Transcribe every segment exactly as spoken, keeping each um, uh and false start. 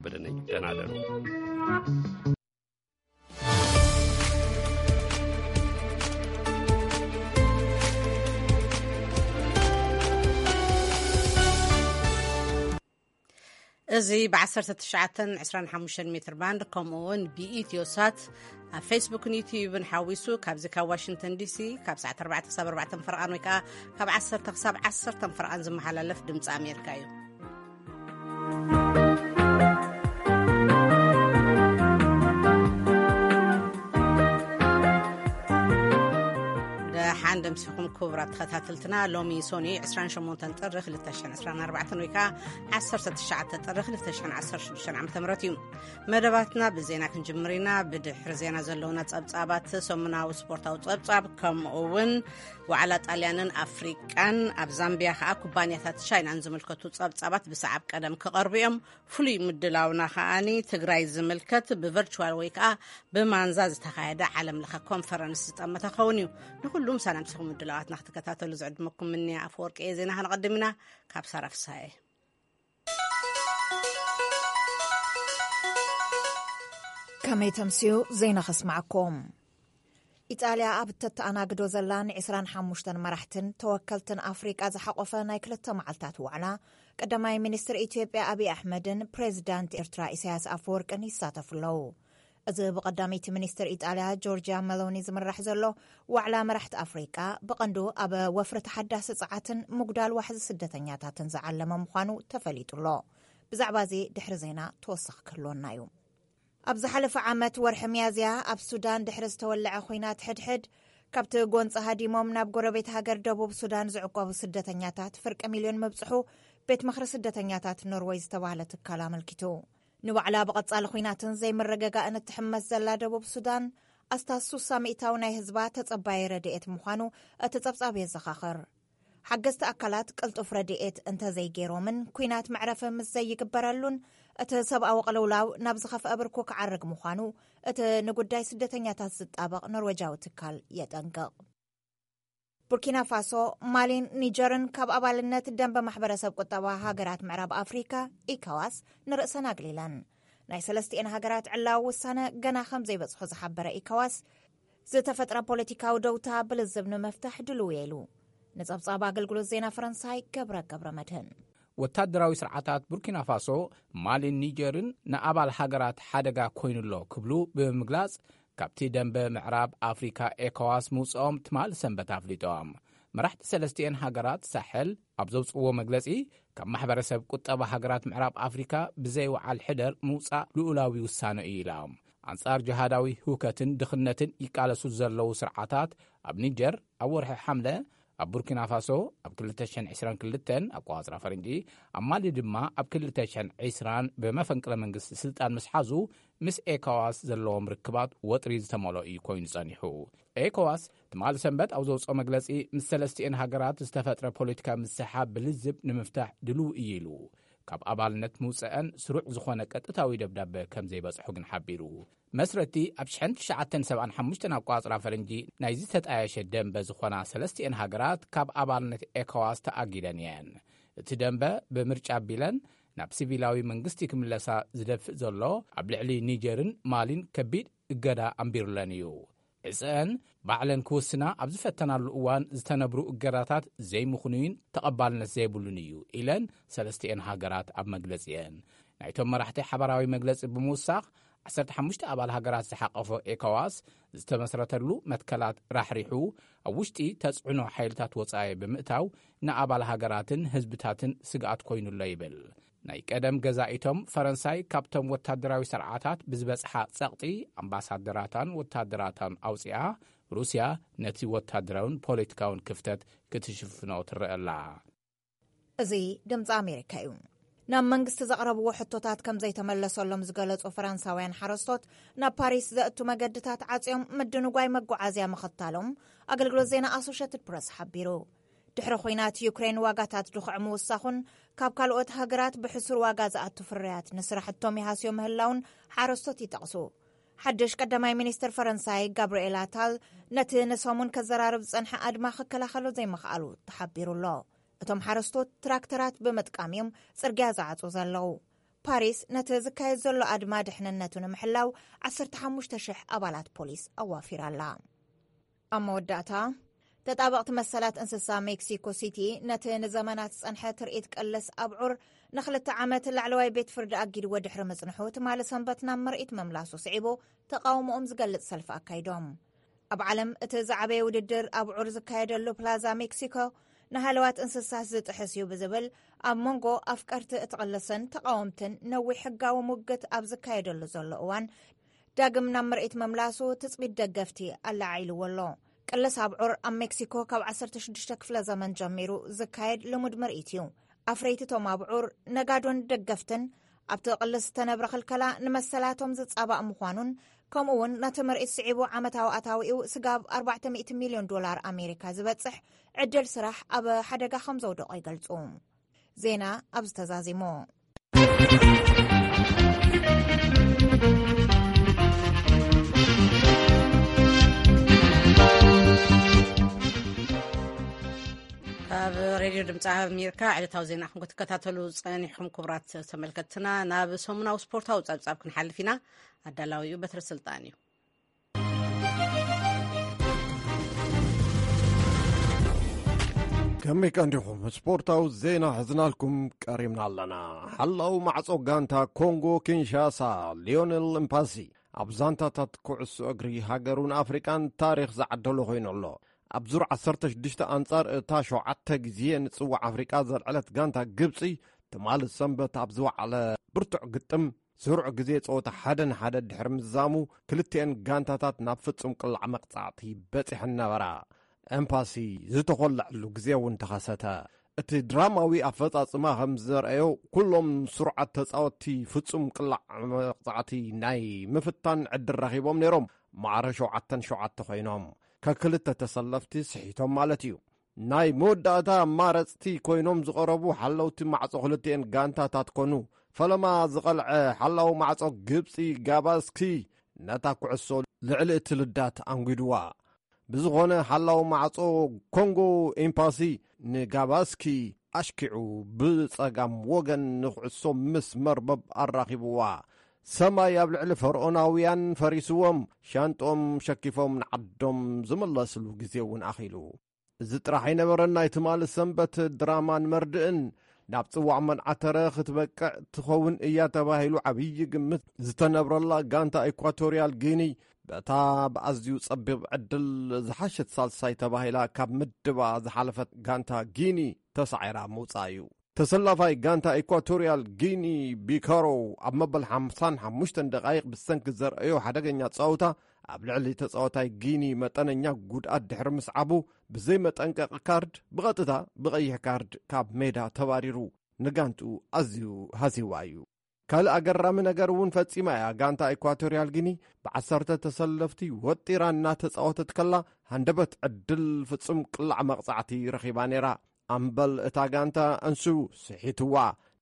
በደነኝ ተናደሩ እዚ ب19 عشرين وخمسة متر باند كمون بإيتيوسات فيسبوك يوتيوب نحويسو كابزي كا واشنطن دي سي كاب ساعة أربعة حساب أربعة فرقان ويكا كاب عشرة حساب عشرة فرقان زي محللف دمص أمريكا يو عندم سيكم كبرى تخاتلتنا لومي سوني عشرين شمونتن طرخ لتشان عشرين أربعة ويكا عشرة تشعة طرخ لتشان عشرة شدشان عم تمرتيم مدباتنا بزينا كنجمرينا بدحر زينا زلونا تصابات سمنا وسبورتا وتصاب كم اون وعلى طاليانن افريكان اب زامبيا خا كوبانيات شاين انزملكتو تصابات بسعب قدم كقربيم فلي مدلاونا خاني تግራይ ዝምልከት بفيرتشوال ويكا بمانزاز تخايده عالم لخ كونفرنس تمته خونيو لكلهم سلام سخم مدلاوات نختكتاتلو زعدمكم مني افورق اي زينا هنقدمنا كاب صرفساي كما تمسيو زينا خسمعكم إيطاليا أبتت أنا قدو زلان عسران حموشتن مرحتن توكلتن أفريقيا زحقوفة نايكلتا معلتات وعلا قدماي منستر إثيوبيا أبي أحمدن بريزيدانت إرترا إسياس أفورق أن يساتف له إذا بقداميت منستر إيطاليا جورجيا ميلوني زمرح زلو وعلا مرحت أفريقيا بقندو أبا وفرة حداث ساعتن مقدال واحد سدتنياتاتن زعلم مخانو تفليتو له بزعبازي دحر زينا توسخ كلون يوم أبز حلف عامت ورح ميازيا أب سودان دحرز تولع خوينات حد حد كابت قونص هادي مومنا بقربيت هاجر دبوب سودان زعقوب سدتنياتات فرق مليون مبصحو بيت مخر سدتنياتات نرويز توالت الكلام الكتو نوعلا بقصال خويناتن زي مرقاقا أن تحمس زلا دبوب سودان أستاسو ساميتاونا هزبات تتصباي رديئت مخانو تتصبصابي الزخاخر حقست أكلات قلت أفرديئت انت زي جيرومن كوينات معرفة مز زي يقبرالون أتا سبقا وقلولاو نابزخف أبركوك عرق مخانو أتا نقوداي سدتنياتات ستابق نروجاو تكال يتنقق بوركينا فاسو مالين نيجرن كاب أبالنات الدنب محبرة سبقطاوا هاقرات معراب أفريكا إيكاواس نرأسنا قليلان ناي سلستين هاقرات علاو والسانة قنا خمزي بصحو زحبرة إيكاواس زيتا فترة بوليتيكاو دوتا بلزبن مفتح دلويلو نصبصابا قلقلو زينا فرنساي قبرة قبرة مدهن ወታደራዊ ስርዓታት ቡርኪና ፋሶ ማሊን ኒጀርን ንኣባል ሃገራት ሓደጋ ኮይኑሎ ክብሉ ብምግላጽ ካብቲ ደንበ ምዕራብ ኣፍሪካ ኤኮዋስ ምውፅኦም ትማል ሰንበት ኣፍሊጦም መራሕቲ ሰለስቲአን ሃገራት ሳሕል ኣብ ዘውፅዎ መግለጺ ካብ ማሕበረሰብ ቁጠባ ሃገራት ምዕራብ ኣፍሪካ ብዘይወዓል ሕደር ምውፃእ ልኡላዊ ውሳነ እዩ ኢሎም ኣንጻር ጅሃዳዊ ህውከትን ድኽነትን ይቃለሱ ዘለዉ ስርዓታት ኣብ ኒጀር ኣብ ወርሒ ሓምለ ኣብ ቡርኪና ፋሶ ኣብ ክልተ ሽሕን ዒስራን ክልተን ኣቆጻጽራ ፈረንጂ ኣብ ማሊ ድማ ኣብ ክልተ ሽሕን ዒስራን ብመፈንቅለ መንግስቲ ስልጣን ምስሓዙ ምስ ኤኮዋስ ዘለዎም ርክባት ወጥሪ ዝተመልኦ እዩ ኮይኑ ጸኒሑ ኤኮዋስ ትማል ሰንበት ኣብ ዘውፅኦ መግለጺ ምስ ሰለስቲአን ሃገራት ዝተፈጥረ ፖለቲካ ምስሓብ ብልዝብ ንምፍታሕ ድልው እዩ ኢሉ ካብ ኣባልነት ምውፅአን ስሩዕ ዝኾነ ቀጥታዊ ደብዳቤ ከም ዘይበጽሑ ግን ሓቢሩ መስረቲ ኣብ ሽሕን ትሽዓተን ሰብዓን ሓሙሽተን ኣቆጻጽራ ፈረንጂ ናይ ዝተጣየሸ ደንበ ዝኾና ሰለስቲአን ሃገራት ካብ ኣባልነት ኤኮዋስ ተኣጊደን እየን እቲ ደንበ ብምርጫ ቢለን ናብ ሲቪላዊ መንግስቲ ክምለሳ ዝደፍእ ዘሎ ኣብ ልዕሊ ኒጀርን ማሊን ከቢድ እገዳ ኣንቢሩለን እዩ እዘን ባዕለን ክውስና ኣብ ዝፈተናሉ እዋን ዝተነብሩ እገዳታት ዘይምኹኑን ተቐባልነት ዘይብሉን እዩ ኢለን ሰለስቲአን ሃገራት ኣብ መግለጺአን ናይቶም መራሕቲ ሓበራዊ መግለጺ ብምውሳኽ ዓሰርተ ሓሙሽተ ኣባል ሃገራት ዝሓቐፎ ኤኮዋስ ዝተመስረተሉ መትከላት ራሕሪሑ ኣብ ውሽጢ ተጽዕኖ ሓይልታት ወጻኢ ብምእታው ንኣባል ሃገራትን ህዝብታትን ስግኣት ኮይኑሎ ይብል ናይ ቀደም ገዛኢቶም ፈረንሳይ ካብቶም ወታደራዊ ስርዓታት ብዝበጽሓ ጸቕጢ ኣምባሳደራታን ወታደራታን ኣውፂኣ ሩስያ ነቲ ወታደራውን ፖለቲካውን ክፍተት ክትሽፍኖ ትረአላ እዚ ድምፂ ኣሜሪካ እዩ ናብ መንግስቲ ዘቕረብዎ ሕቶታት ከም ዘይተመለሰሎም ዝገለጹ ፈረንሳውያን ሓረስቶት ናብ ፓሪስ ዘእቱ መገድታት ዓጽዮም ምድንጓይ መጓዓዝያ ምኽታሎም ኣገልግሎት ዜና ኣሶሽየትድ ፕረስ ሓቢሩ ድሕሪ ኹናት ዩክሬን ዋጋታት ድኹዕ ምውሳኹን ካብ ካልኦት ሃገራት ብሕሱር ዋጋ ዝኣቱ ፍርያት ንስራሕቶም ይሃስዮ ምህላውን ሓረስቶት ይጠቕሱ ሓድሽ ቀዳማይ ሚኒስትር ፈረንሳይ ጋብርኤል ኣታል ነቲ ንሰሙን ከዘራርብ ዝጸንሐ ኣድማ ክከላኸሎ ዘይምኽኣሉ ተሓቢሩሎ እቶም ሓረስቶት ትራክተራት ብምጥቃም እዮም ጽርግያ ዝዓጹ ዘለዉ ፓሪስ ነቲ ዝካየድ ዘሎ ኣድማ ድሕንነቱ ንምሕላው ዓሰርተ ሓሙሽተ ሽሕ ኣባላት ፖሊስ ኣዋፊራ ኣላ። ኣብ መወዳእታ ተጣበቕቲ መሰላት እንስሳ ሜክሲኮ ሲቲ ነቲ ንዘመናት ጸንሐ ትርኢት ቀለስ ኣብዑር ንኽልተ ዓመት ላዕለዋይ ቤት ፍርዲ ኣጊድዎ ድሕሪ ምጽንሑ ትማሊ ሰንበት ናብ ምርኢት መምላሱ ስዒቦ ተቃውሞኦም ዝገልጽ ሰልፊ ኣካይዶም። ኣብ ዓለም እቲ ዝዓበየ ውድድር ኣብዑር ዝካየደሉ ፕላዛ ሜክሲኮ ንሃለዋት እንስሳት ዝጥሕስ እዩ ብዝብል ኣብ መንጎ ኣፍቀርቲ እትቕልስን ተቃወምትን ነዊሕ ሕጋዊ ሙግት ኣብ ዝካየደሉ ዘሎ እዋን ዳግም ናብ ምርኢት መምላሱ ትጽቢት ደገፍቲ ኣላዓይልዎ ኣሎ። ቅልስ ኣብዑር ኣብ ሜክሲኮ ካብ ዓሰርተ ሽዱሽተ ክፍለ ዘመን ጀሚሩ ዝካየድ ልሙድ ምርኢት እዩ። ኣፍረይቲ ቶም ኣብዑር ነጋዶን ደገፍትን ኣብቲ ቅልስ ዝተነብረ ክልከላ ንመሰላቶም ዝጻባእ ምዃኑን ከምኡ እውን ነቲ ምርኢት ስዒቡ ዓመታዊ ኣታዊኡ ስጋብ ኣርባዕተ ሚእቲ ሚልዮን ዶላር ኣሜሪካ ዝበጽሕ ዕድል ስራሕ ኣብ ሓደጋ ከም ዘውደቆ ይገልጹ። ዜና ኣብ ዝተዛዚሞ ኣብ ሬድዮ ድምፂ ኣሜሪካ ዕለታዊ ዜና ክንከታተሉ ጸኒሕኩም ክቡራት ተመልከትና። ናብ ሰሙናዊ ስፖርታዊ ጸብጻብ ክንሓልፍ ኢና። ኣዳላዊኡ በትረ ስልጣን እዩ። ከመይ ቀንዲኹም ስፖርታዊ ዜና ሕዝናልኩም ቀሪምና ኣለና። ሓላው ማዕጾ ጋንታ ኮንጎ ኪንሻሳ ሊዮኔል ኤምፓሲ ኣብ ዛንታታት ኩዕሶ እግሪ ሃገሩን ኣፍሪቃን ታሪክ ዝዓደሎ ኮይኑ ኣሎ። ኣብ ዙር ዓሰርተ ሽዱሽተ ኣንጻር እታ ሸውዓተ ግዜ ንጽዋዕ ኣፍሪቃ ዘልዕለት ጋንታ ግብፂ ትማል ሰንበት ኣብ ዝወዓለ ብርቱዕ ግጥም ስሩዕ ግዜ ጸወታ ሓደ ንሓደ ድሕሪ ምዛሙ ክልቲአን ጋንታታት ናብ ፍጹም ቅላዕ መቕጻዕቲ በጺሐን ነበራ። ኤምፓሲ ዝተኾልዕሉ ግዜ እውን ተኸሰተ። እቲ ድራማዊ ኣፈጻጽማ ከም ዘርአዮ ኩሎም ስሩዓት ተጻወቲ ፍጹም ቅላዕ መቕጻዕቲ ናይ ምፍታን ዕድል ረኺቦም ነይሮም። ማዕረ ሸውዓተን ሸውዓተ ኮይኖም ከክልተ ተሰለፍቲ ስሒቶም ማለት እዩ። ናይ መወዳእታ ማረጽቲ ኮይኖም ዝቐረቡ ሓለውቲ ማዕጾ ክልቲአን ጋንታታት ኮኑ። ፈለማ ዝቐልዐ ሓላው ማዕጾ ግብፂ ጋባስኪ ነታ ኩዕሶ ልዕሊ እቲ ልዳት አንጉድዋ። ብዝኾነ ሓላው ማዕጾ ኮንጎ ኤምፓሲ ንጋባስኪ ኣሽኪዑ ብጸጋም ወገን ንኩዕሶ ምስ መርበብ ኣራኺብዋ። ሰማይ ኣብ ልዕሊ ፈርዖናውያን ፈሪስዎም ሻንጦም ሸኪፎም ንዓዶም ዝመለስሉ ግዜ እውን ኣኺሉ። እዚ ጥራሕ ኣይነበረን። ናይ ትማሊ ሰንበት ድራማን መርድእን ናብ ጽዋዕ መንዓተረ ክትበቅዕ ትኸውን እያ ተባሂሉ ዓብዪ ግምት ዝተነብረላ ጋንታ ኢኳቶርያል ጊኒ በታ ብኣዝዩ ጸቢብ ዕድል ዝሓሸት ሳልሳይ ተባሂላ ካብ ምድባ ዝሓለፈት ጋንታ ጊኒ ተሳዒራ ምውፃእ እዩ። ተሰላፋይ ጋንታ ኢኳቶርያል ጊኒ ቢካሮ ኣብ መበል ሓምሳን ሓሙሽተን ደቓይቕ ብሰንኪ ዘርአዮ ሓደገኛ ጸወታ ኣብ ልዕሊ ተጻወታይ ጊኒ መጠነኛ ጉድኣት ድሕሪ ምስዓቡ ብዘይ መጠንቀቂ ካርድ ብቐጥታ ብቐይሕ ካርድ ካብ ሜዳ ተባሪሩ ንጋንቱ ኣዝዩ ሃዚዋ እዩ። ካልእ ኣገራሚ ነገር እውን ፈጺማ እያ። ጋንታ ኢኳቶርያል ጊኒ ብዓሰርተ ተሰለፍቲ ወጢራ እናተጻወተት ከላ ሃንደበት ዕድል ፍጹም ቅላዕ መቕጻዕቲ ረኺባ ነይራ። ኣምበል እታ ጋንታ እንሱ ስሒትዋ።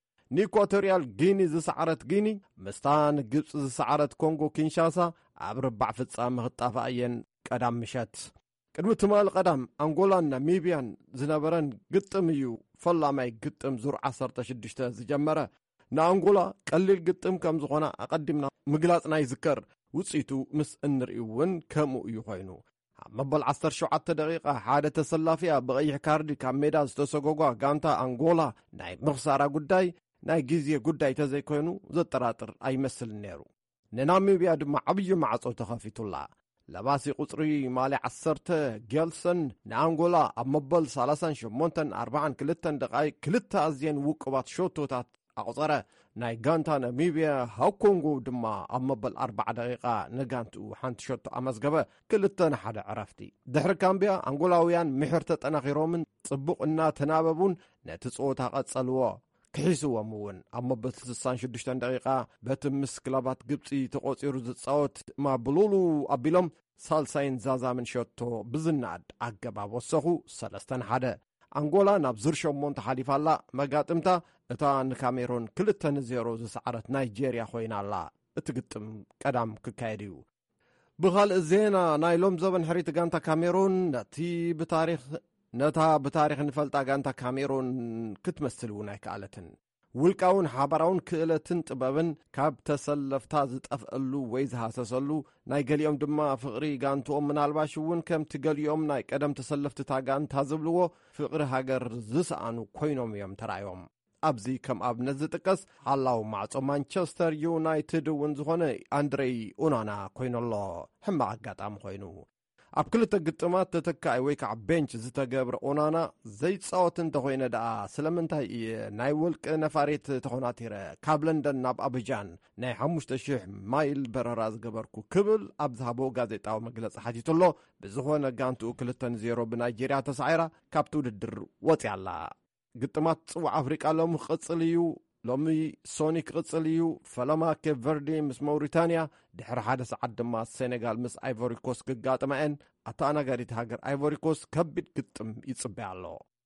ንኢኳቶርያል ጊኒ ዝሰዓረት ጊኒ ምስታ ንግብፂ ዝሰዓረት ኮንጎ ኪንሻሳ ኣብ ርባዕ ፍጻመ ክጣፍኣ እየን ቀዳም ምሸት። ቅድሚ ትማሊ ቀዳም አንጎላን ናሚብያን ዝነበረን ግጥም እዩ ፈላማይ ግጥም ዙር ዓሰርተ ሽዱሽተ ዝጀመረ። ንኣንጎላ ቀሊል ግጥም ከም ዝኾነ ኣቐዲምና ምግላጽና ይዝከር። ውጽኢቱ ምስ እንርእዩ እውን ከምኡ እዩ ኮይኑ ኣብ መበል ዓሰርተ ሸውዓተ ደቂቓ ሓደ ተሰላፊያ ብቐይሕ ካርዲ ካብ ሜዳ ዝተሰጎጓ ጋንታ አንጎላ ናይ ምኽሳራ ጉዳይ ናይ ግዜ ጉዳይ ተዘይኮይኑ ዘጠራጥር ኣይመስልን ነይሩ። ንናሚብያ ድማ ዓብዪ ማዕጾ ተኸፊቱላ። ለባሲ ቁጽሪ ማሊ ዓሰርተ ጌልሰን ንኣንጎላ ኣብ መበል ሰላሳን ሸሞንተን ኣርባዓን ክልተን ደቓይቕ ክልተ ኣዝየን ውቁባት ሾቶታት ኣቝጸረ። ናይ ጋንታ ናሚብያ ሃው ኮንጎ ድማ ኣብ መበል ኣርባዓ ደቂቓ ንጋንትኡ ሓንቲ ሾቶ ኣመዝገበ። ክልተ ንሓደ ዕረፍቲ ድሕሪ ካምብያ አንጎላውያን ምሕር ተጠናኺሮምን ጽቡቕ እናተናበቡን ነቲ ጸወታ ቐጸልዎ ክሒስዎም እውን ኣብ መበል ስሳን ሽዱሽተን ደቂቓ በቲ ምስ ክለባት ግብፂ ተቖፂሩ ዝጻወት ማብሉሉ ኣቢሎም ሳልሳይን ዛዛምን ሸቶ ብዝናድ ኣገባብ ወሰኹ ሰለስተ ንሓደ። አንጎላ ናብ ዙር ሸሞንተ ሓሊፋላ። መጋጥምታ እታ ንካሜሮን ክልተ ንዜሮ ዝሰዓረት ናይጄርያ ኮይናላ። እቲ ግጥም ቀዳም ክካየድ እዩ። ብኻልእ ዜና ናይ ሎም ዘበን ሕሪት ጋንታ ካሜሮን ነቲ ብታሪኽ ነታ ብታሪኽ ንፈልጣ ጋንታ ካሜሮን ክትመስል እውን ኣይከኣለትን። ውልቃውን ሓበራውን ክእለትን ጥበብን ካብ ተሰለፍታ ዝጠፍአሉ ወይ ዝሃሰሰሉ ናይ ገሊኦም ድማ ፍቕሪ ጋንትኦም ምናልባሽ እውን ከምቲ ገሊኦም ናይ ቀደም ተሰለፍቲታ ጋንታ ዝብልዎ ፍቕሪ ሃገር ዝሰኣኑ ኮይኖም እዮም ተራእዮም። ኣብዚ ከም ኣብነት ዝጥቀስ ሓላው ማዕጾ ማንቸስተር ዩናይትድ እውን ዝኾነ ኣንድሬይ ኡናና ኮይኑሎ ሕማቕ ኣጋጣሚ ኮይኑ ኣብ ክልተ ግጥማት ተተካይ ወይ ከዓ ቤንች ዝተገብረ ኦናና ዘይፃወት እንተኮይነ ደኣ ስለምንታይ እየ ናይ ውልቂ ነፋሬት ተኾናቲረ ካብ ለንደን ናብ ኣብጃን ናይ ሓሙሽተ ሽሕ ማይል በረራ ዝገበርኩ ክብል ኣብ ዝሃቦ ጋዜጣዊ መግለፂ ሓቲቱሎ ብዝኾነ ጋንትኡ ክልተ ዜሮ ብናይጀርያ ተሳዒራ ካብቲ ውድድር ወፂኣላ። ግጥማት ጽዋዕ ኣፍሪቃ ሎሚ ክቕጽል እዩ። ሎሚ ሶኒ ክቕጽል እዩ። ፈለማ ኬፕ ቨርዲ ምስ መውሪታንያ ድሕሪ ሓደ ሰዓት ድማ ሴኔጋል ምስ ኣይቮሪኮስ ክጋጥመአን ኣተኣናጋሪት ሃገር ኣይቮሪኮስ ከቢድ ግጥም ይጽበያ ኣሎ።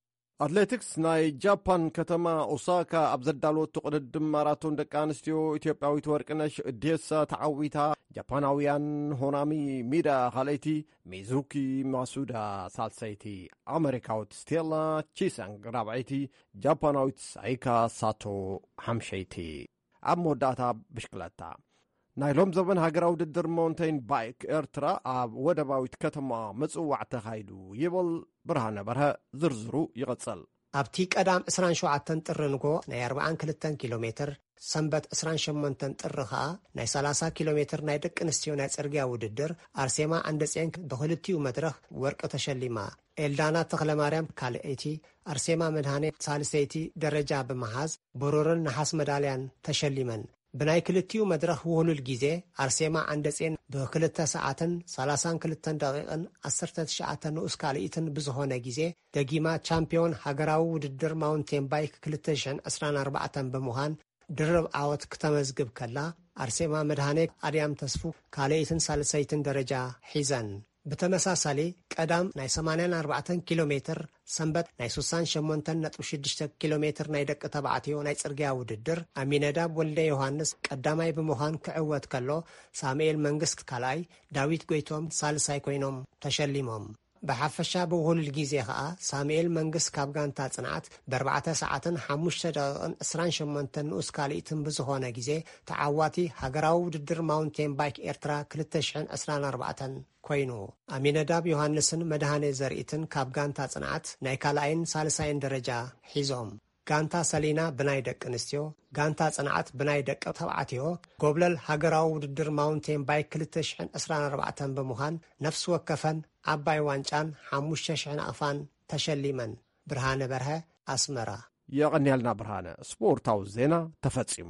ኣትሌቲክስ ናይ ጃፓን ከተማ ኦሳካ ኣብ ዘዳለወቱ ቅድድም ማራቶን ደቂ ኣንስትዮ ኢትዮጵያዊት ወርቅነሽ ዴሳ ተዓዊታ ጃፓናውያን ሆናሚ ሚዳ ካልአይቲ፣ ሚዙኪ ማሱዳ ሳልሰይቲ፣ ኣሜሪካዊት ስቴላ ቺሳንግ ራብዐይቲ፣ ጃፓናዊት ሳይካ ሳቶ ሓምሸይቲ። ኣብ መወዳእታ ብሽክለታ ናይ ሎም ዘበን ሃገራዊ ውድድር ማውንቴን ባይክ ኤርትራ ኣብ ወደባዊት ከተማ መጽዋዕ ተኻይዱ ይብል ብርሃነ በርሀ ዝርዝሩ ይቐጽል። ኣብቲ ቀዳም ዕስራን ሸውዓተ ጥሪ ንጎ ናይ ኣርባዓን ክልተን ኪሎ ሜትር ሰንበት ዕስራን ሸሞንተ ጥሪ ከዓ ናይ ሰላሳ ኪሎ ሜትር ናይ ደቂ ኣንስትዮ ናይ ጽርግያ ውድድር ኣርሴማ አንደጼን ብኽልቲኡ መድረኽ ወርቂ ተሸሊማ። ኤልዳና ተኽለማርያም ካልአይቲ፣ ኣርሴማ መድሃኔ ሳልሰይቲ ደረጃ ብምሓዝ ብሩርን ነሓስ መዳልያን ተሸሊመን። ብናይ ክልቲኡ መድረኽ ውህሉል ጊዜ ኣርሴማ አንደጼን ብክልተ ሰዓትን ሰላሳን ክልተን ደቂቕን ዓሰርተ ትሽዓተ ንኡስ ካልኢትን ብዝኾነ ጊዜ ደጊማ ቻምፒዮን ሃገራዊ ውድድር ማውንቴን ባይክ ክልተ ሽሕን ዕስራን ኣርባዕተን ብምዃን ድርብ ዓወት ክተመዝግብ ከላ ኣርሴማ መድሃኔ ኣድያም ተስፉ ካልኢትን ሳልሰይትን ደረጃ ሒዘን። ብተመሳሳሊ ቀዳም ናይ ሰማንያን ኣርባዕተን ኪሎ ሜትር ሰንበት ናይ ስሳን ሸሞንተን ነጥቢ ሽዱሽተ ኪሎ ሜትር ናይ ደቂ ተባዕትዮ ናይ ጽርግያ ውድድር ኣሚነዳብ ወልደ ዮሃንስ ቀዳማይ ብምዃን ክዕወት ከሎ ሳሙኤል መንግስት ካልኣይ፣ ዳዊት ጎይቶም ሳልሳይ ኮይኖም ተሸሊሞም። ብሓፈሻ ብውህሉል ጊዜ ከዓ ሳሙኤል መንግስት ካብ ጋንታ ጽንዓት ብኣርባዕተ ሰዓትን ሓሙሽተ ደቂቕን ዕስራን ሸሞንተን ንኡስ ካልኢትን ብዝኾነ ጊዜ ተዓዋቲ ሃገራዊ ውድድር ማውንቴን ባይክ ኤርትራ ክልተ ሽሕን ዕስራን ኣርባዕተን ኮይኑ ኣሚነዳብ ዮሃንስን መድሃኔ ዘርኢትን ካብ ጋንታ ጽንዓት ናይ ካልኣይን ሳልሳይን ደረጃ ሒዞም። ጋንታ ሰሊና ብናይ ደቂ ኣንስትዮ፣ ጋንታ ጽንዓት ብናይ ደቂ ተባዕትዮ ጎብለል ሃገራዊ ውድድር ማውንቴን ባይክ ክልተ ሽሕን ዕስራን ኣርባዕተን ብምዃን ነፍሲ ወከፈን ዓባይ ዋንጫን ሓሙሽተ ሽሕን ኣቕፋን ተሸሊመን። ብርሃነ በርሀ ኣስመራ። የቐንያልና ብርሃነ። ስፖርታዊ ዜና ተፈጺሙ።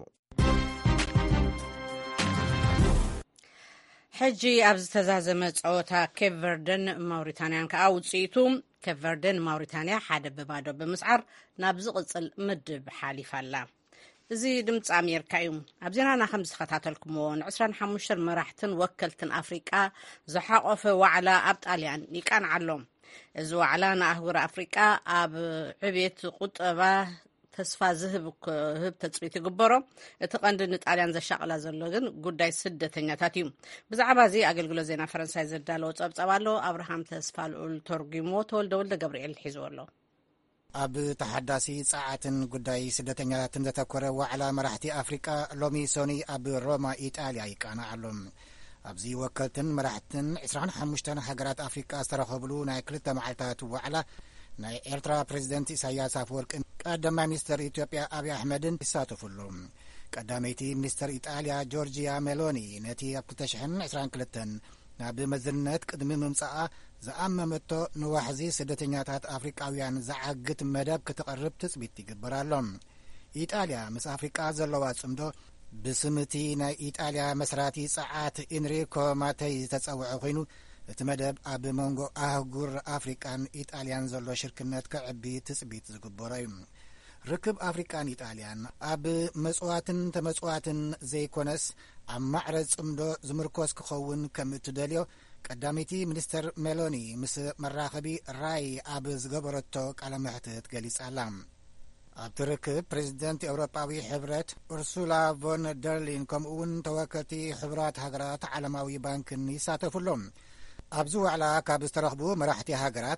ሕጂ ኣብ ዝተዛዘመ ፀወታ ኬፕ ቨርደን ማውሪታንያን ከዓ ውፅኢቱ ኬፕ ቨርደን ማውሪታንያ ሓደ በባዶ ብምስዓር ናብ ዝቕፅል ምድብ ሓሊፋላ። እዚ ድምፂ ኣሜሪካ እዩ። ኣብ ዜናና ከም ዝኸታተልኩምዎ ንዕስራን ሓሙሽተ መራሕትን ወከልትን ኣፍሪቃ ዝሓቆፈ ዋዕላ ኣብ ጣልያን ይቃንዓሎ። እዚ ዋዕላ ንኣህጉር ኣፍሪቃ ኣብ ዕብየት ቁጠባ ተስፋ ዝህብ ተፅቢት ይግበሮ። እቲ ቀንዲ ንጣልያን ዘሻቕላ ዘሎ ግን ጉዳይ ስደተኛታት እዩ። ብዛዕባ እዚ ኣገልግሎት ዜና ፈረንሳይ ዘዳለዎ ፀብፀብ ኣሎ። ኣብርሃም ተስፋ ልዑል ተርጉሞ ተወልደ ወልደ ገብርኤል ሒዝዎ ኣሎ። ኣብ ተሓዳሲ ጸዓትን ጉዳይ ስደተኛታትን ዘተኮረ ዋዕላ መራሕቲ ኣፍሪቃ ሎሚ ሶኒ ኣብ ሮማ ኢጣልያ ይቃናዕ ኣሎ። ኣብዚ ወከልትን መራሕትን ዕስራን ሓሙሽተ ሃገራት ኣፍሪቃ ዝተረኸብሉ ናይ ክልተ መዓልታት ዋዕላ ናይ ኤርትራ ፕሬዚደንት ኢሳያስ ኣፈወርቅን ቀዳማይ ሚኒስትር ኢትዮጵያ ኣብይ ኣሕመድን ይሳተፉሉ። ቀዳመይቲ ሚኒስትር ኢጣልያ ጆርጂያ ሜሎኒ ነቲ ኣብ ክልተ ሽሕን ዕስራን ክልተን ናብ መዝነት ቅድሚ ምምጻኣ ዝኣመመቶ ንዋሕዚ ስደተኛታት ኣፍሪቃውያን ዝዓግት መደብ ክትቐርብ ትጽቢት ይግበራሎም። ኢጣልያ ምስ ኣፍሪቃ ዘለዋ ጽምዶ ብስምቲ ናይ ኢጣልያ መስራቲ ጸዓት ኢንሪኮ ማተይ ዝተጸውዐ ኮይኑ እቲ መደብ ኣብ መንጎ ኣህጉር ኣፍሪቃን ኢጣልያን ዘሎ ሽርክነት ከዕቢ ትጽቢት ዝግበሮ እዩ። ርክብ ኣፍሪቃን ኢጣልያን ኣብ መጽዋትን ተመጽዋትን ዘይኮነስ ኣብ ማዕረዝ ጽምዶ ዝምርኮስ ክኸውን ከም እትደልዮ ቀዳሚቲ ሚኒስተር ሜሎኒ ምስ መራኸቢ ራይ ኣብ ዝገበረቶ ቃለ መሕትት ገሊጻላ። ኣብቲ ርክብ ፕሬዚደንት ኤውሮጳዊ ሕብረት ኡርሱላ ቮን ደርሊን ከምኡውን ተወከልቲ ሕብራት ሃገራት ዓለማዊ ባንክን ይሳተፉሎም። ኣብዚ ዋዕላ ካብ ዝተረኽቡ መራሕቲ ሃገራት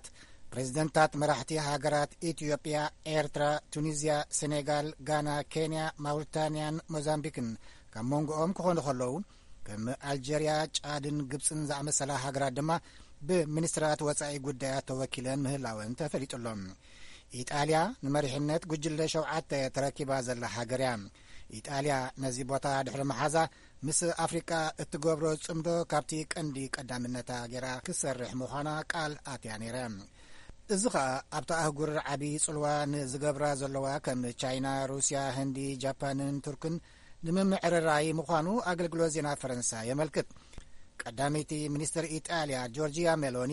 ፕሬዚደንታት መራሕቲ ሃገራት ኢትዮጵያ፣ ኤርትራ፣ ቱኒዝያ፣ ሴኔጋል፣ ጋና፣ ኬንያ፣ ማውሪታንያን፣ ሞዛምቢክን ካብ መንጎኦም ክኾኑ ከለዉ ከም ኣልጀርያ፣ ጫድን ግብፅን ዝኣመሰላ ሃገራት ድማ ብሚኒስትራት ወፃኢ ጉዳያት ተወኪለን ምህላወን ተፈሊጡሎም። ኢጣልያ ንመሪሕነት ጉጅለ ሸውዓተ ተረኪባ ዘላ ሃገር እያ። ኢጣልያ ነዚ ቦታ ድሕሪ መሓዛ ምስ ኣፍሪቃ እትገብሮ ጽምዶ ካብቲ ቀንዲ ቀዳምነታ ጌራ ክሰርሕ ምዃና ቃል ኣትያ ነይረ። እዚ ኸኣ ኣብቲ ኣህጉር ዓብዪ ጽልዋ ንዝገብራ ዘለዋ ከም ቻይና፣ ሩስያ፣ ህንዲ፣ ጃፓንን ቱርክን ንምምዕርራይ ምዃኑ ኣገልግሎት ዜና ፈረንሳይ የመልክት። ቀዳመይቲ ሚኒስትር ኢጣልያ ጆርጂያ ሜሎኒ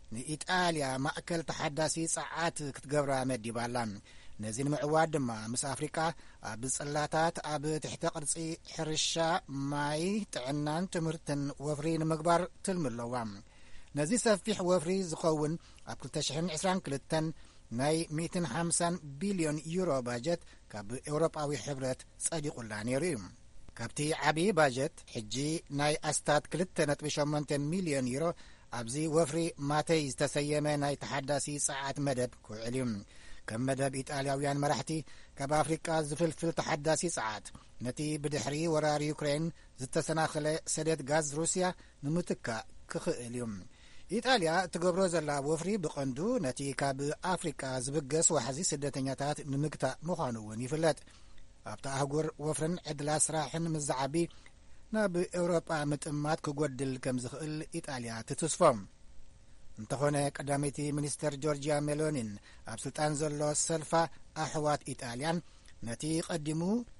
ንኢጣልያ ማእከል ተሓዳሲ ጸዓት ክትገብራ መዲባ ኣላ። ነዚ ንምዕዋድ ድማ ምስ ኣፍሪቃ ኣብ ጽላታት ኣብ ትሕቲ ቅርጺ ሕርሻ፣ ማይ፣ ጥዕናን ትምህርትን ወፍሪ ንምግባር ትልሚ ኣለዋ። ነዚ ሰፊሕ ወፍሪ ዝኸውን ኣብ ክልተ ሽሕን ዕስራን ክልተን ናይ ሚእትን ሓምሳን ቢልዮን ዩሮ ባጀት ካብ ኤውሮጳዊ ሕብረት ጸዲቑላ ነይሩ እዩ። ካብቲ ዓብዪ ባጀት ሕጂ ናይ ኣስታት ክልተ ነጥቢ ሸሞንተ ሚልዮን ዩሮ ኣብዚ ወፍሪ ማተይ ዝተሰየመ ናይ ተሓዳሲ ጸዓት መደብ ክውዕል እዩ። ከም መደብ ኢጣልያውያን መራሕቲ ካብ ኣፍሪቃ ዝፍልፍል ተሓዳሲ ጸዓት ነቲ ብድሕሪ ወራሪ ዩክሬን ዝተሰናኸለ ሰደድ ጋዝ ሩስያ ንምትካእ ክኽእል እዩ። ኢጣልያ እትገብሮ ዘላ ወፍሪ ብቐንዱ ነቲ ካብ ኣፍሪቃ ዝብገስ ዋሕዚ ስደተኛታት ንምግታእ ምዃኑ እውን ይፍለጥ። ኣብቲ ኣህጉር ወፍርን ዕድላ ስራሕን ምዝዓቢ ናብ ኤውሮጳ ምጥማት ክጐድል ከም ዝኽእል ኢጣልያ ትትስፎም። እንተኾነ ቀዳመይቲ ሚኒስትር ጆርጂያ ሜሎኒን ኣብ ስልጣን ዘሎ ሰልፋ ኣሕዋት ኢጣልያን ነቲ ቀዲሙ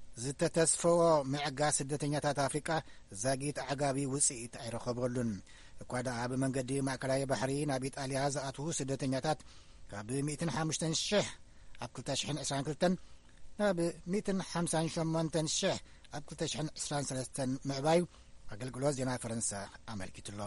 ዝተተስፈዎ ምዕጋስ ስደተኛታት ኣፍሪቃ ዛጊት ዓጋቢ ውፅኢት ኣይረኸበሉን። እኳ ደኣ ብመንገዲ ማእከላዊ ባሕሪ ናብ ኢጣልያ ዝኣትዉ ስደተኛታት ካብ ሚእትን ሓሙሽተን ሽሕ ኣብ ክልተ ሽሕን ዕስራን ክልተን ናብ ሚእትን ሓምሳን ሸሞንተን ሽሕ ኣብ ክልተ ሽሕን ዕስራን ሰለስተን ምዕባዩ ኣገልግሎት ዜና ፈረንሳይ ኣመልኪቱሎ።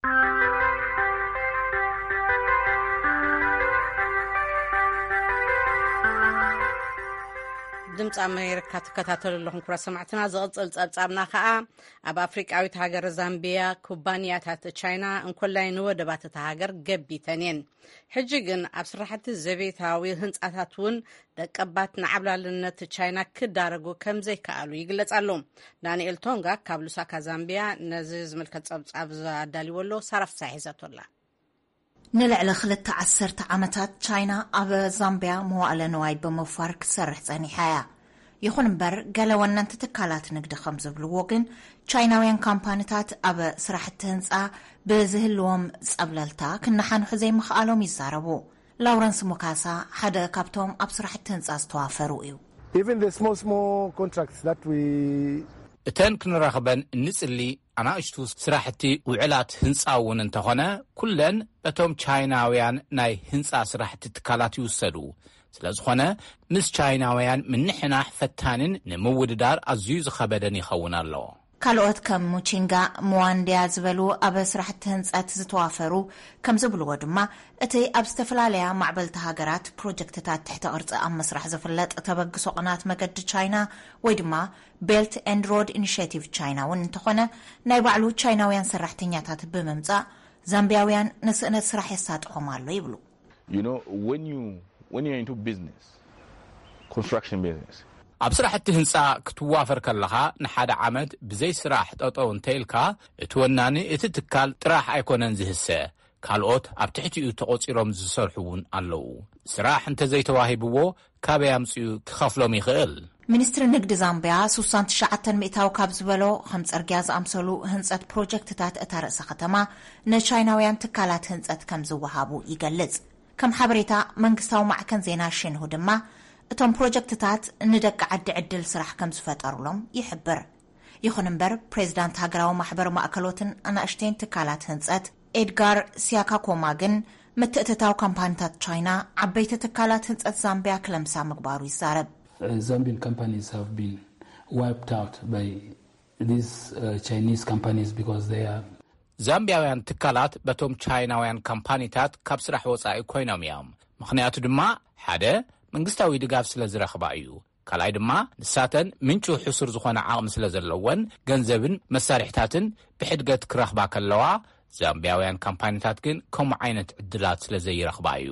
ድምፂ ኣሜሪካ ትከታተሉ ኣለኹም ክቡራት ሰማዕትና። ዝቕፅል ጸብጻብና ከዓ ኣብ ኣፍሪቃዊት ሃገር ዛምቢያ ኩባንያታት ቻይና እንኮላይ ንወደባት እታ ሃገር ገቢተን እየን። ሕጂ ግን ኣብ ስራሕቲ ዘቤታዊ ህንጻታት እውን ደቀባት ንዓብላልነት ቻይና ክዳረጉ ከም ዘይከኣሉ ይግለጽ ኣሎ። ዳንኤል ቶንጋ ካብ ሉሳካ ዛምቢያ ነዚ ዝምልከት ጸብጻብ ኣዳልይወሎ ሳራፍሳ ሒዘቶላ። ንልዕሊ ክልተ ዓሰርተ ዓመታት ቻይና ኣብ ዛምቢያ መዋእለ ንዋይ ብምፍዋር ክሰርሕ ጸኒሓ እያ። ይኹን እምበር ገለ ወነንቲ ትካላት ንግዲ ከም ዝብልዎ ግን ቻይናውያን ካምፓኒታት ኣብ ስራሕቲ ህንፃ ብዝህልዎም ጸብለልታ ክነሓንሑ ዘይምኽኣሎም ይዛረቡ። ላውረንስ ሙካሳ ሓደ ካብቶም ኣብ ስራሕቲ ህንፃ ዝተዋፈሩ እዩ። እተን ክንረኽበን እንጽሊ ኣናእሽቱ ስራሕቲ ውዕላት ህንፃ እውን እንተኾነ ኩለን በቶም ቻይናውያን ናይ ህንፃ ስራሕቲ ትካላት ይውሰዱ። ስለ ዝኾነ ምስ ቻይናውያን ምንሕናሕ ፈታንን ንምውድዳር ኣዝዩ ዝኸበደን ይኸውን ኣሎ። ካልኦት ከም ሙቺንጋ ሙዋንድያ ዝበሉ ኣብ ስራሕቲ ህንፀት ዝተዋፈሩ ከም ዝብልዎ ድማ እቲ ኣብ ዝተፈላለያ ማዕበልቲ ሃገራት ፕሮጀክትታት ትሕቲ ቅርፂ ኣብ መስራሕ ዝፍለጥ ተበግሶ ቅናት መገዲ ቻይና ወይ ድማ ቤልት ኤንድ ሮድ ኢኒሽቲቭ ቻይና እውን እንተኾነ ናይ ባዕሉ ቻይናውያን ሰራሕተኛታት ብምምፃእ ዛምቢያውያን ንስእነት ስራሕ የሳጥሖም ኣሎ ይብሉ። You know, when you when you're into business, construction business, ኣብ ስራሕቲ ህንፃ ክትዋፈር ከለኻ ንሓደ ዓመት ብዘይ ስራሕ ጠጠው እንተኢልካ እቲ ወናኒ እቲ ትካል ጥራሕ ኣይኮነን ዝህሰ ካልኦት ኣብ ትሕቲኡ ተቆፂሮም ዝሰርሑ እውን ኣለዉ። ስራሕ እንተዘይተዋሂብዎ ካበይ ኣምፅኡ ክኸፍሎም ይኽእል? ሚኒስትሪ ንግዲ ዛምቢያ ስሳን ትሽዓተ ሚእታዊ ካብ ዝበሎ ከም ጽርግያ ዝኣምሰሉ ህንፀት ፕሮጀክትታት እታ ርእሰ ከተማ ንቻይናውያን ትካላት ህንፀት ከም ዝወሃቡ ይገልጽ። ከም ሓበሬታ መንግስታዊ ማዕከን ዜና ሽንሁ ድማ እቶም ፕሮጀክትታት ንደቂ ዓዲ ዕድል ስራሕ ከም ዝፈጠሩሎም ይሕብር። ይኹን እምበር ፕሬዚዳንት ሃገራዊ ማሕበር ማእከሎትን ኣናእሽተይን ትካላት ህንፀት ኤድጋር ሲያካኮማ ግን ምትእትታዊ ካምፓኒታት ቻይና ዓበይቲ ትካላት ህንፀት ዛምቢያ ክለምሳ ምግባሩ ይዛረብ። Zambian companies have been wiped out by these uh, Chinese companies because they are ዛምቢያውያን ትካላት በቶም ቻይናውያን ካምፓኒታት ካብ ስራሕ ወፃኢ ኮይኖም እዮም። ምክንያቱ ድማ ሓደ መንግስታዊ ድጋፍ ስለ ዝረኽባ እዩ። ካልኣይ ድማ ንሳተን ምንጩ ሕሱር ዝኾነ ዓቕሚ ስለ ዘለወን ገንዘብን መሳርሕታትን ብሕድገት ክረኽባ ከለዋ ዛምቢያውያን ካምፓኒታት ግን ከምኡ ዓይነት ዕድላት ስለ ዘይረኽባ እዩ።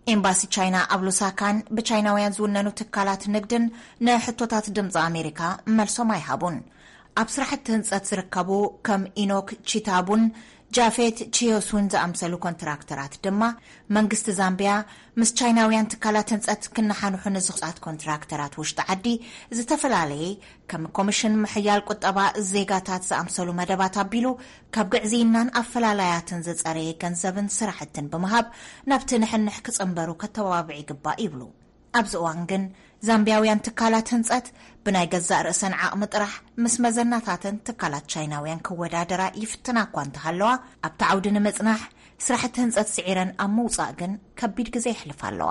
ኤምባሲ ቻይና ኣብ ሉሳካን ብቻይናውያን ዝውነኑ ትካላት ንግድን ንሕቶታት ድምፂ ኣሜሪካ መልሶም ኣይሃቡን። ኣብ ስራሕቲ ህንፀት ዝርከቡ ከም ኢኖክ ቺታቡን ጃፌት ቺዮሱን ዝኣምሰሉ ኮንትራክተራት ድማ መንግስቲ ዛምቢያ ምስ ቻይናውያን ትካላት ህንፀት ክነሓንሑ ንዝኽፃት ኮንትራክተራት ውሽጢ ዓዲ ዝተፈላለየ ከም ኮሚሽን ምሕያል ቁጠባ ዜጋታት ዝኣምሰሉ መደባት ኣቢሉ ካብ ግዕዝይናን ኣፈላላያትን ዝፀረየ ገንዘብን ስራሕትን ብምሃብ ናብቲ ንሕንሕ ክፅንበሩ ከተባብዕ ይግባእ ይብሉ። ኣብዚ እዋን ግን ዛምቢያውያን ትካላት ህንፀት ብናይ ገዛእ ርእሰን ዓቕሚ ጥራሕ ምስ መዘናታትን ትካላት ቻይናውያን ክወዳደራ ይፍትና እኳ እንተሃለዋ ኣብቲ ዓውዲ ንምፅናሕ ስራሕቲ ህንፀት ስዒረን ኣብ ምውፃእ ግን ከቢድ ግዜ ይሕልፍ ኣለዋ።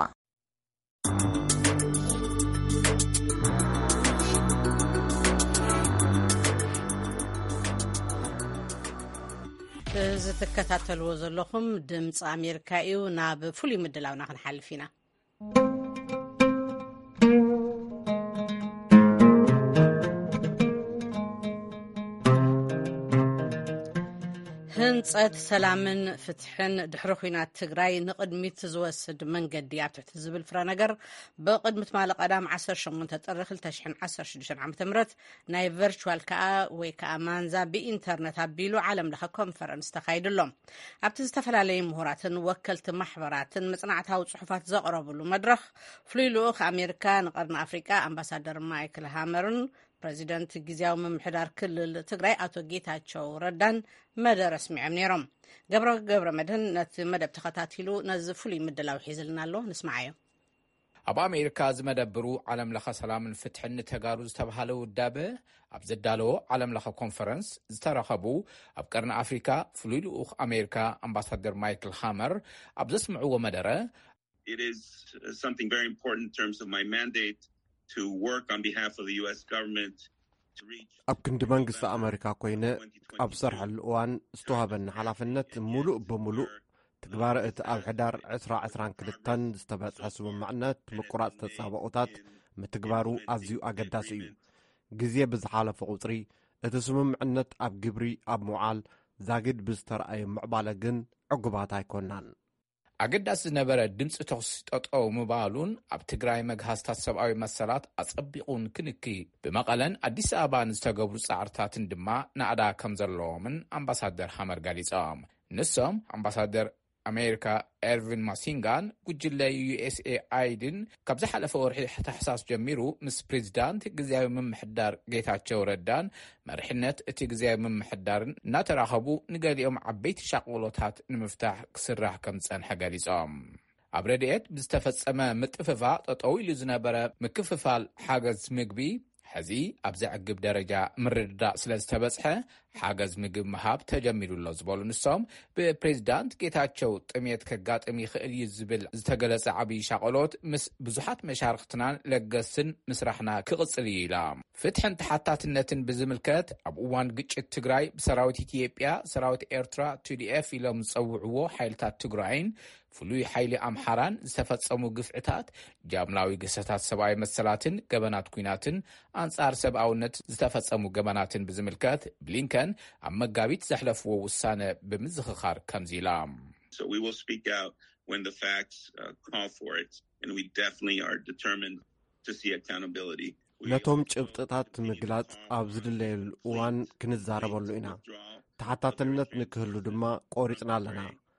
እዚ ትከታተልዎ ዘለኹም ድምፂ ኣሜሪካ እዩ። ናብ ፍሉይ ምድላውና ክንሓልፍ ኢና። ህንፀት ሰላምን ፍትሕን ድሕሪ ኩናት ትግራይ ንቅድሚት ዝወስድ መንገዲ ኣብ ትሕቲ ዝብል ፍረ ነገር ብቅድሚት ማለ ቀዳም ዓሰርተ ሸሞንተ ጥሪ ክልተ ሽሕን ዓሰርተ ሽዱሽተ ዓ.ም ናይ ቨርቹዋል ከዓ ወይ ከዓ ማንዛ ብኢንተርነት ኣቢሉ ዓለም ለኸ ኮንፈረንስ ተኻይድሎም ኣብቲ ዝተፈላለዩ ምሁራትን ወከልቲ ማሕበራትን መጽናዕታዊ ጽሑፋት ዘቕረብሉ መድረኽ ፍሉይ ልኡኽ ኣሜሪካ ንቀርኒ ኣፍሪቃ ኣምባሳደር ማይክል ሃመርን ፕሬዚደንት ጊዜያዊ ምምሕዳር ክልል ትግራይ ኣቶ ጌታቸው ረዳን መደረ ስሚዖም ነይሮም። ገብረ ገብረ መድህን ነቲ መደብ ተኸታቲሉ ነዚ ፍሉይ ምድላው ሒዝልና ኣሎ ንስማዓዮ። ኣብ ኣሜሪካ ዝመደብሩ ዓለም ለኸ ሰላምን ፍትሕን ተጋሩ ዝተባሃለ ውዳበ ኣብ ዘዳለዎ ዓለም ለኸ ኮንፈረንስ ዝተረኸቡ ኣብ ቀርኒ ኣፍሪካ ፍሉይ ልኡኽ ኣሜሪካ ኣምባሳደር ማይክል ሃመር ኣብ ዘስምዕዎ መደረ It is something very important in terms of my mandate to work on behalf of the U S government to reach ኣብ ክንዲ መንግስቲ ኣሜሪካ ኮይነ ኣብ ሰርሐሉ እዋን ዝተዋሃበኒ ሓላፍነት ሙሉእ ብምሉእ ትግባር እቲ ኣብ ሕዳር ዕስራ ዕስራን ክልተን ዝተበፅሐ ስምምዕነት ምቁራፅ ተጻብኦታት ምትግባሩ ኣዝዩ ኣገዳሲ እዩ። ግዜ ብዝሓለፈ ቁፅሪ እቲ ስምምዕነት ኣብ ግብሪ ኣብ ምውዓል ዛግድ ብዝተረኣየ ምዕባለ ግን ዕጉባት ኣይኮናን። ኣገዳሲ ዝነበረ ድምፂ ተኹሲ ጠጠው ምባሉን ኣብ ትግራይ መግሃስታት ሰብኣዊ መሰላት ኣጸቢቑን ክንኪ ብመቐለን ኣዲስ ኣበባን ዝተገብሩ ጻዕርታትን ድማ ናዕዳ ከም ዘለዎምን ኣምባሳደር ሃመር ገሊፆም። ንሶም ኣምባሳደር ኣሜሪካ ኤርቪን ማሲንጋን ጉጅለ ዩኤስኤአይድን ካብ ዝሓለፈ ወርሒ ታሕሳስ ጀሚሩ ምስ ፕሬዚዳንት ጊዜያዊ ምምሕዳር ጌታቸው ረዳን መርሕነት እቲ ጊዜያዊ ምምሕዳርን እናተራኸቡ ንገሊኦም ዓበይቲ ሻቕሎታት ንምፍታሕ ክስራሕ ከም ዝጸንሐ ገሊፆም። ኣብ ረድኤት ብዝተፈጸመ ምጥፍፋ ጠጠው ኢሉ ዝነበረ ምክፍፋል ሓገዝ ምግቢ ሕዚ ኣብ ዘዕግብ ደረጃ ምርድዳእ ስለ ዝተበጽሐ ሓገዝ ምግብ ምሃብ ተጀሚሩሎ ዝበሉ ንሶም ብፕሬዚዳንት ጌታቸው ጥሜት ከጋጥም ይኽእል እዩ ዝብል ዝተገለጸ ዓብዪ ሻቐሎት ምስ ብዙሓት መሻርክትናን ለገስን ምስራሕና ክቕጽል እዩ ኢላ። ፍትሕን ተሓታትነትን ብዝምልከት ኣብ እዋን ግጭት ትግራይ ብሰራዊት ኢትዮጵያ፣ ሰራዊት ኤርትራ ቲዲኤፍ ኢሎም ዝጸውዕዎ ሓይልታት ትግራይን ፍሉይ ሓይሊ ኣምሓራን ዝተፈጸሙ ግፍዕታት ጃምላዊ ግሰታት ሰብኣዊ መሰላትን ገበናት ኩናትን አንጻር ሰብኣውነት ዝተፈጸሙ ገበናትን ብዝምልከት ብሊንከን ኣብ መጋቢት ዘሕለፍዎ ውሳነ ብምዝኽኻር ከምዚ ኢላ። So we will speak out when the facts uh, call for it and we definitely are determined to see accountability. ነቶም ጭብጥታት ምግላጽ ኣብ ዝድለየሉ እዋን ክንዛረበሉ ኢና። ተሓታትነት ንክህሉ ድማ ቆሪጽና ኣለና።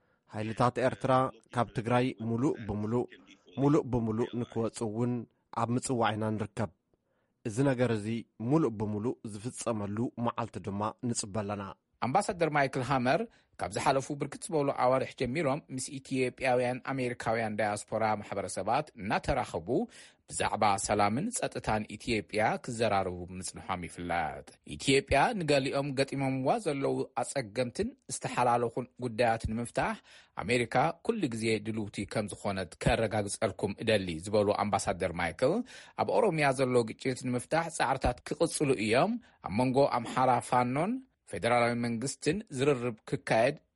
ሓይልታት ኤርትራ ካብ ትግራይ ሙሉእ ብምሉእ ሙሉእ ብምሉእ ንክወጽውን ኣብ ምጽዋዕ ኢና ንርከብ። እዚ ነገር እዚ ሙሉእ ብምሉእ ዝፍጸመሉ መዓልቲ ድማ ንጽበለና። ኣምባሳደር ማይክል ሃመር ካብ ዝሓለፉ ብርክት ዝበሉ ኣዋርሕ ጀሚሮም ምስ ኢትዮጵያውያን ኣሜሪካውያን ዳያስፖራ ማሕበረሰባት እናተራኸቡ ብዛዕባ ሰላምን ጸጥታን ኢትዮጵያ ክዘራረቡ ምጽንሖም ይፍለጥ። ኢትዮጵያ ንገሊኦም ገጢሞምዋ ዘለዉ ኣጸገምትን ዝተሓላለኹን ጉዳያት ንምፍታሕ ኣሜሪካ ኩሉ ግዜ ድልውቲ ከም ዝኾነት ከረጋግጸልኩም እደሊ ዝበሉ ኣምባሳደር ማይክል ኣብ ኦሮምያ ዘሎ ግጭት ንምፍታሕ ጻዕርታት ክቕጽሉ እዮም። ኣብ መንጎ ኣምሓራ ፋኖን ፌደራላዊ መንግስትን ዝርርብ ክካየድ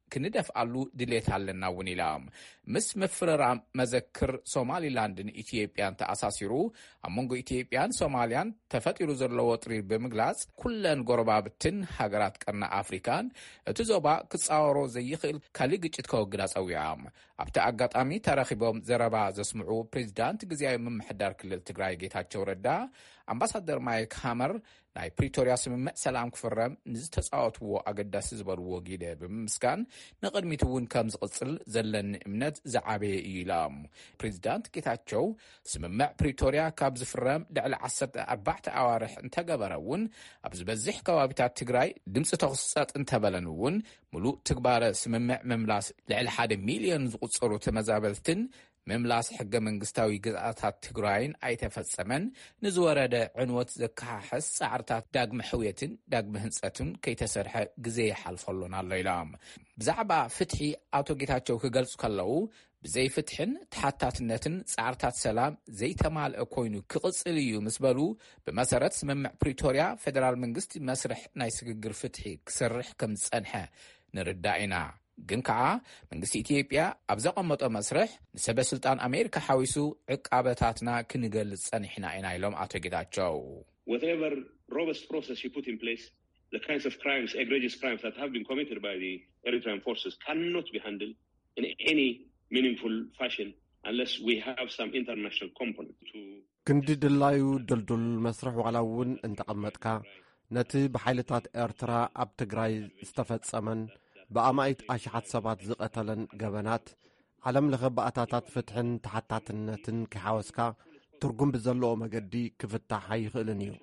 ክንደፍኣሉ ድሌት ኣለና እውን ኢሎም ምስ ምፍረራም መዘክር ሶማሊላንድን ኢትዮጵያን ተኣሳሲሩ ኣብ መንጎ ኢትዮጵያን ሶማልያን ተፈጢሩ ዘሎ ወጥሪ ብምግላጽ ኩለን ጎረባብትን ሃገራት ቀርና ኣፍሪካን እቲ ዞባ ክጻወሮ ዘይኽእል ካልእ ግጭት ከወግድ ኣጸዊዖም ኣብቲ ኣጋጣሚ ተራኺቦም ዘረባ ዘስምዑ ፕሬዚዳንት ግዝያዊ ምምሕዳር ክልል ትግራይ ጌታቸው ረዳ ኣምባሳደር ማይክ ሃመር ናይ ፕሪቶሪያ ስምምዕ ሰላም ክፍረም ንዝተጻወትዎ ኣገዳሲ ዝበልዎ ጊደ ብምስጋን ንቕድሚት እውን ከም ዝቕጽል ዘለኒ እምነት ዝዓበየ እዩ ኢሎም ፕሬዚዳንት ጌታቸው ስምምዕ ፕሪቶሪያ ካብ ዝፍረም ልዕሊ ዓሰርተ ኣርባዕተ ኣዋርሕ እንተገበረ እውን ኣብ ዝበዝሕ ከባቢታት ትግራይ ድምፂ ተኽስጸጥ እንተበለን እውን ሙሉእ ትግባረ ስምምዕ ምምላስ ልዕሊ ሓደ ሚልዮን ዝቝጸሩ ተመዛበልትን ምምላስ ሕገ መንግስታዊ ግዛኣታት ትግራይን ኣይተፈጸመን ንዝወረደ ዕንወት ዘከሓሕስ ጻዕርታት ዳግሚ ሕውየትን ዳግሚ ህንጸትን ከይተሰርሐ ግዜ ይሓልፈሎን ኣሎ ኢሎም ብዛዕባ ፍትሒ ኣቶ ጌታቸው ክገልጹ ከለዉ ብዘይ ፍትሕን ተሓታትነትን ጻዕርታት ሰላም ዘይተማልአ ኮይኑ ክቕጽል እዩ ምስ በሉ ብመሰረት ስምምዕ ፕሪቶሪያ ፌደራል መንግስቲ መስርሕ ናይ ስግግር ፍትሒ ክሰርሕ ከም ዝጸንሐ ንርዳእ ኢና ግን ከዓ መንግስቲ ኢትዮጵያ ኣብ ዘቐመጦ መስርሕ ንሰበ ስልጣን አሜሪካ ሓዊሱ ዕቃበታትና ክንገልጽ ጸኒሕና ኢና ኢሎም ኣቶ ጌታቸው whatever robust process you put in place the kinds of crimes egregious crimes that have been committed by the Eritrean forces cannot be handled in any meaningful fashion unless we have some international component to ክንዲ ድላዩ ድልዱል መስርሕ ዋላ እውን እንተቐመጥካ ነቲ ብሓይልታት ኤርትራ ኣብ ትግራይ ዝተፈጸመን በኣማይት ኣሽሓት ሰባት ዝቐተለን ገበናት ዓለም ለኸ ባእታታት ፍትሕን ተሓታትነትን ክሓወስካ ትርጉም ብዘለዎ መገዲ ክፍታሕ ኣይኽእልን እዩ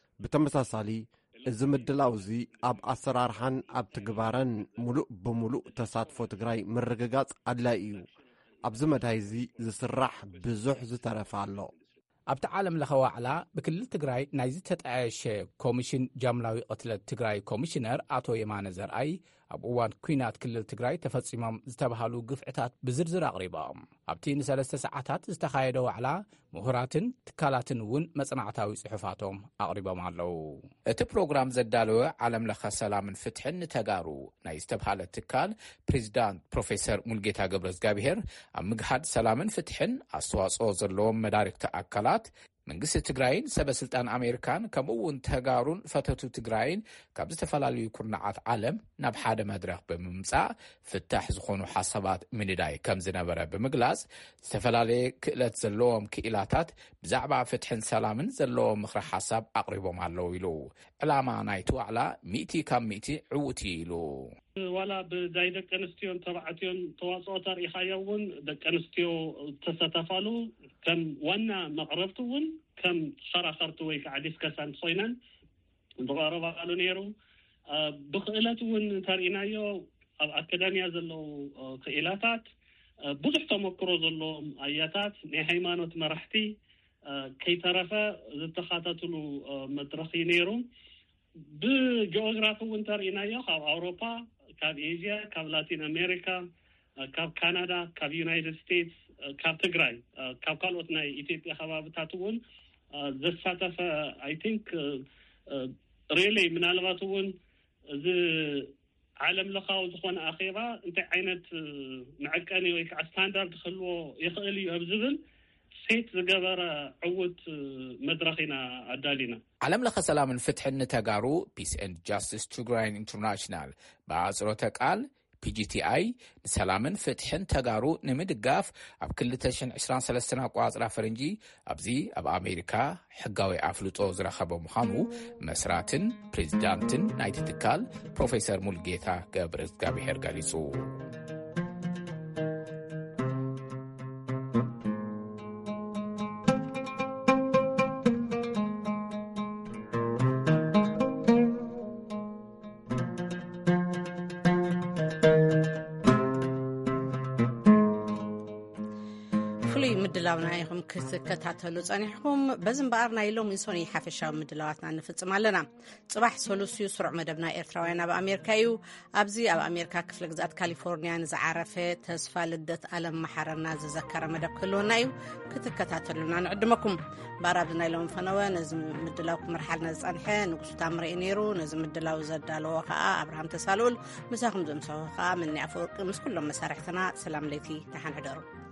ብተመሳሳሊ እዚ ምድላው እዚ ኣብ ኣሰራርሓን ኣብ ትግባረን ሙሉእ ብሙሉእ ተሳትፎ ትግራይ ምርግጋጽ ኣድላይ እዩ ኣብዚ መዳይ እዚ ዝስራሕ ብዙሕ ዝተረፈ ኣሎ ኣብቲ ዓለም ለኸ ዋዕላ ብክልል ትግራይ ናይ ዝተጣየሸ ኮሚሽን ጃምላዊ ቅትለት ትግራይ ኮሚሽነር ኣቶ የማነ ዘርአይ ኣብ እዋን ኩናት ክልል ትግራይ ተፈጺሞም ዝተባሃሉ ግፍዕታት ብዝርዝር ኣቕሪቦም ኣብቲ ንሰለስተ ሰዓታት ዝተኻየደ ዋዕላ ምሁራትን ትካላትን እውን መጽናዕታዊ ጽሑፋቶም ኣቕሪቦም ኣለዉ እቲ ፕሮግራም ዘዳለወ ዓለም ለኸ ሰላምን ፍትሕን ተጋሩ ናይ ዝተባሃለ ትካል ፕሬዚዳንት ፕሮፌሰር ሙልጌታ ገብረዝጋቢሄር ኣብ ምግሃድ ሰላምን ፍትሕን ኣስተዋጽኦ ዘለዎም መዳርክቲ ኣካላት መንግስቲ ትግራይን ሰበ ስልጣን አሜሪካን ከምኡውን ተጋሩን ፈተቱ ትግራይን ካብ ዝተፈላለዩ ኩርናዓት ዓለም ናብ ሓደ መድረኽ ብምምጻእ ፍታሕ ዝኾኑ ሓሳባት ምንዳይ ከም ዝነበረ ብምግላጽ ዝተፈላለየ ክእለት ዘለዎም ክኢላታት ብዛዕባ ፍትሕን ሰላምን ዘለዎም ምኽሪ ሓሳብ ኣቕሪቦም ኣለዉ ኢሉ ዕላማ ናይቲ ዋዕላ ሚእቲ ካብ ሚእቲ ዕውቲ ኢሉ ዋላ ብዳይ ደቂ ኣንስትዮን ተባዕትዮን ተዋፅኦ ተርኢኻዮ እውን ደቂ ኣንስትዮ ተሳተፋሉ ከም ዋና መቕረብቲ እውን ከም ሸራኸርቲ ወይ ከዓ ዲስከሳን ኮይነን ዝቐረባሉ ነይሩ ብክእለት እውን ተርኢናዮ ኣብ ኣካዳሚያ ዘለው ክኢላታት ብዙሕ ተመክሮ ዘለዎም ኣያታት ናይ ሃይማኖት መራሕቲ ከይተረፈ ዝተኻተትሉ መድረኽ ነይሩ ብጂኦግራፊ እውን ተርኢናዮ ካብ ኣውሮፓ ካብ ኤዥያ ካብ ላቲን ኣሜሪካ ካብ ካናዳ ካብ ዩናይትድ ስቴትስ ካብ ትግራይ ካብ ካልኦት ናይ ኢትዮጵያ ከባቢታት እውን ዘሳተፈ አይ ቲንክ ሪሊ ምናልባት እውን እዚ ዓለም ለኻዊ ዝኾነ ኣኼባ እንታይ ዓይነት መዐቀኒ ወይ ከዓ ስታንዳርድ ክህልዎ ይኽእል እዩ ኣብ ዝብል ሴት ዝገበረ ዕውት መድረኺና ኣዳሊና ዓለም ለኸ ሰላምን ፍትሕን ተጋሩ ፒስ ኤንድ ጃስቲስ ትግራይ ኢንተርናሽናል በአጽሮተ ቃል ፒጂቲአይ ንሰላምን ፍትሕን ተጋሩ ንምድጋፍ ኣብ ክልተ ሽሕን ዒስራን ሰለስተን ኣቆጻጽራ ፈረንጂ ኣብዚ ኣብ ኣሜሪካ ሕጋዊ ኣፍልጦ ዝረኸበ ምዃኑ መስራትን ፕሬዚዳንትን ናይቲ ትካል ፕሮፌሰር ሙልጌታ ገብረዝጋቢሄር ገሊጹ ምድላውና ይኹም ክትከታተሉ ጸኒሕኩም በዝንበኣር ናይ ሎሚ ሶኒ ሓፈሻዊ ምድላዋትና ንፍጽም ኣለና ጽባሕ ሰሉስዩ ስሩዕ መደብና ኤርትራውያን ኣብ ኣሜሪካ እዩ ኣብዚ ኣብ ኣሜሪካ ክፍለ ግዛት ካሊፎርኒያ ንዝዓረፈ ተስፋ ልደት ኣለም ማሓረና ዝዘከረ መደብ ክህልወና እዩ ክትከታተሉና ንዕድመኩም ባራብ ናይ ሎሚ ፈነወ ነዚ ምድላው ክምርሓልና ዝጸንሐ ንጉሱ ታምረ ነይሩ ነዚ ምድላው ዘዳለዎ ከዓ ኣብርሃም ተሳልኡል ምሳኹም ዘምሰኹ ከዓ ምንያፈ ወርቂ ምስ ኩሎም መሳርሕትና ሰላም ለይቲ ተሓንሕደሩ